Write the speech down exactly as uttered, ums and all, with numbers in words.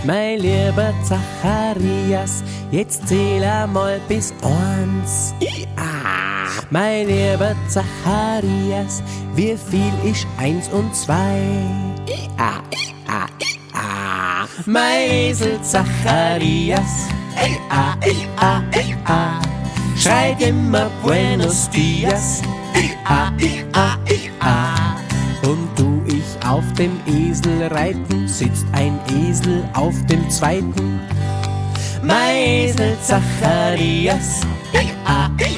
Mein lieber Zacharias, jetzt zähl einmal bis eins. Ja. Mein lieber Zacharias, wie viel ist eins und zwei? Ja, ja, ja. Mein Esel Zacharias, ja, ja, ja. Schreit immer Buenos Dias, ja, ja, ja. Und tu ich auf dem Esel reiten, sitzt ein Esel auf dem zweiten. Mein Esel Zacharias, ja, ja.